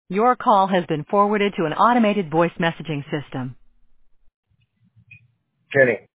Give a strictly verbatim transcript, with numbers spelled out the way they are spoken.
Your call has been forwarded to an automated voice messaging system. Jenny.